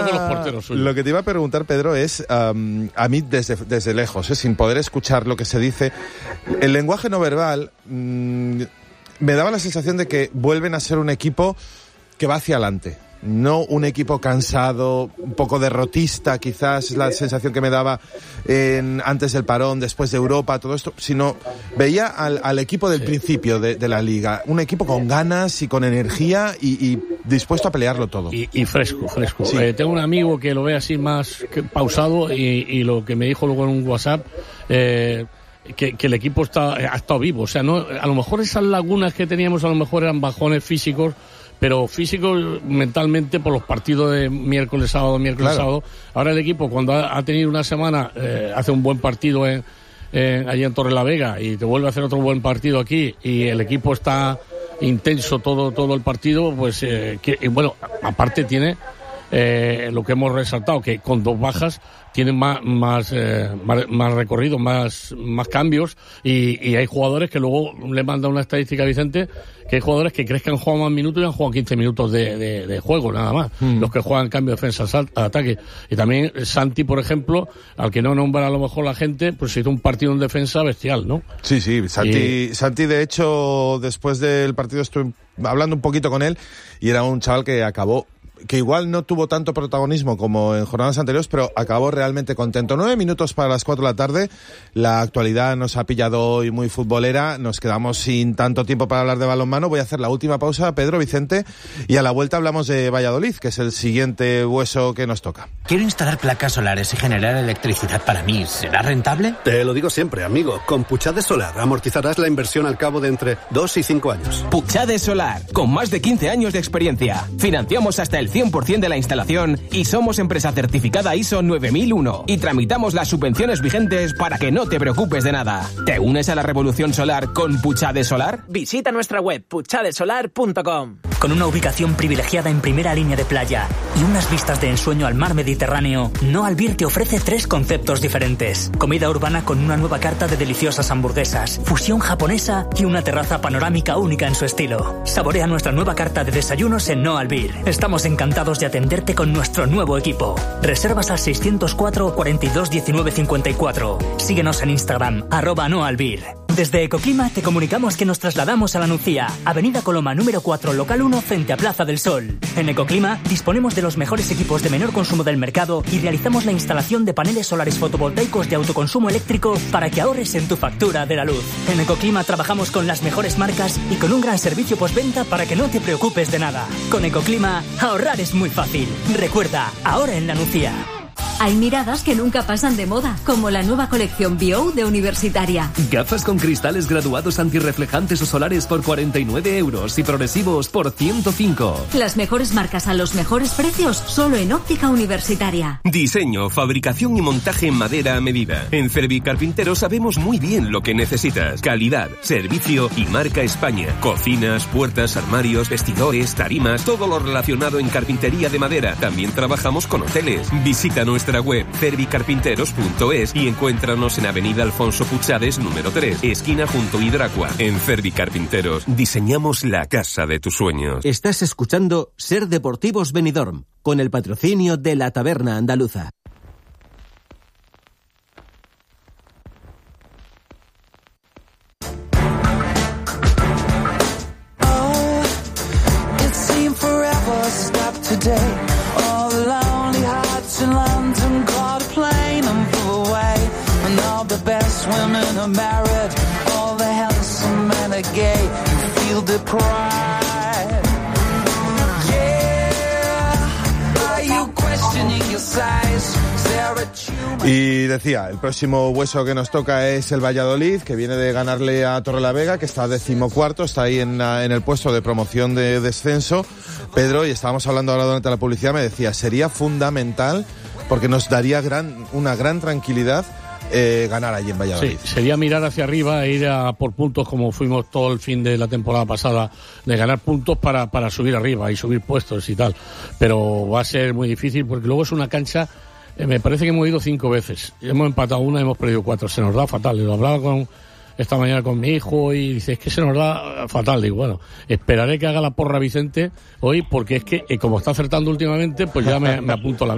de los porteros suyos. Lo que te iba a preguntar, Pedro, es a mí desde lejos, sin poder escuchar lo que se dice, el lenguaje no verbal me daba la sensación de que vuelven a ser un equipo que va hacia adelante. No un equipo cansado, un poco derrotista, quizás la sensación que me daba antes del parón, después de Europa, todo esto, sino veía al equipo del principio de la Liga, un equipo con ganas y con energía y dispuesto a pelearlo todo. Y fresco. Sí. Tengo un amigo que lo ve así más pausado y lo que me dijo luego en un WhatsApp, que el equipo ha estado vivo. O sea, no, a lo mejor esas lagunas que teníamos a lo mejor eran bajones físicos, pero físicos mentalmente por los partidos de miércoles, sábado. Ahora el equipo, cuando ha tenido una semana, hace un buen partido allí en Torrelavega y te vuelve a hacer otro buen partido aquí y el equipo está intenso todo el partido, pues y bueno, aparte tiene lo que hemos resaltado, que con 2 bajas tienen más recorrido, más cambios y hay jugadores que luego le manda una estadística a Vicente, que hay jugadores que crees que han jugado más minutos y han jugado 15 minutos de juego nada más, los que juegan cambio de defensa a ataque. Y también Santi, por ejemplo, al que no nombra a lo mejor la gente, pues hizo un partido en defensa bestial, ¿no? Sí, Santi de hecho después del partido estuve hablando un poquito con él y era un chaval que acabó, que igual no tuvo tanto protagonismo como en jornadas anteriores, pero acabó realmente contento. 9 minutos para las 4 de la tarde. La actualidad nos ha pillado hoy muy futbolera. Nos quedamos sin tanto tiempo para hablar de balonmano. Voy a hacer la última pausa, Pedro, Vicente, y a la vuelta hablamos de Valladolid, que es el siguiente hueso que nos toca. Quiero instalar placas solares y generar electricidad para mí. ¿Será rentable? Te lo digo siempre, amigo. Con Puchade Solar amortizarás la inversión al cabo de entre 2 y 5 años. Puchade Solar, con más de 15 años de experiencia. Financiamos hasta el 100% de la instalación y somos empresa certificada ISO 9001 y tramitamos las subvenciones vigentes para que no te preocupes de nada. ¿Te unes a la revolución solar con Puchade Solar? Visita nuestra web puchadesolar.com. Con una ubicación privilegiada en primera línea de playa y unas vistas de ensueño al mar Mediterráneo, No Albir te ofrece 3 conceptos diferentes. Comida urbana con una nueva carta de deliciosas hamburguesas, fusión japonesa y una terraza panorámica única en su estilo. Saborea nuestra nueva carta de desayunos en No Albir. Estamos encantados de atenderte con nuestro nuevo equipo. Reservas al 604 42 19 54. Síguenos en Instagram, @noalbir. Desde Ecoclima te comunicamos que nos trasladamos a La Nucía, Avenida Coloma número 4, local 1, frente a Plaza del Sol. En Ecoclima disponemos de los mejores equipos de menor consumo del mercado y realizamos la instalación de paneles solares fotovoltaicos de autoconsumo eléctrico para que ahorres en tu factura de la luz. En Ecoclima trabajamos con las mejores marcas y con un gran servicio postventa para que no te preocupes de nada. Con Ecoclima, ahorrar es muy fácil. Recuerda, ahora en La Nucía. Hay miradas que nunca pasan de moda, como la nueva colección Bio de Universitaria. Gafas con cristales graduados antirreflejantes o solares por 49 euros y progresivos por 105. Las mejores marcas a los mejores precios, solo en Óptica Universitaria. Diseño, fabricación y montaje en madera a medida. En Cervi Carpintero sabemos muy bien lo que necesitas. Calidad, servicio y marca España. Cocinas, puertas, armarios, vestidores, tarimas, todo lo relacionado en carpintería de madera. También trabajamos con hoteles. Visita nuestra web cervicarpinteros.es y encuéntranos en Avenida Alfonso Puchades número 3, esquina junto a Hidracua. En Cervi Carpinteros diseñamos la casa de tus sueños. Estás escuchando Ser Deportivos Benidorm, con el patrocinio de La Taberna Andaluza. In London, caught a plane and flew away. And all the best women are married, all the handsome men are gay. You feel deprived. Yeah, are you questioning your size? Y decía, el próximo hueso que nos toca es el Valladolid, que viene de ganarle a Torrelavega, que está 14º, está ahí en el puesto de promoción de descenso. Pedro, y estábamos hablando ahora durante la publicidad, me decía, sería fundamental, porque nos daría una gran tranquilidad ganar allí en Valladolid. Sí, sería mirar hacia arriba e ir a por puntos como fuimos todo el fin de la temporada pasada, de ganar puntos para subir arriba y subir puestos y tal. Pero va a ser muy difícil porque luego es una cancha. Me parece que hemos ido 5 veces. Hemos empatado una y hemos perdido 4. Se nos da fatal. Lo hablaba esta mañana con mi hijo y dice, es que se nos da fatal. Digo, bueno, esperaré que haga la porra Vicente hoy porque es que como está acertando últimamente, pues ya me apunto la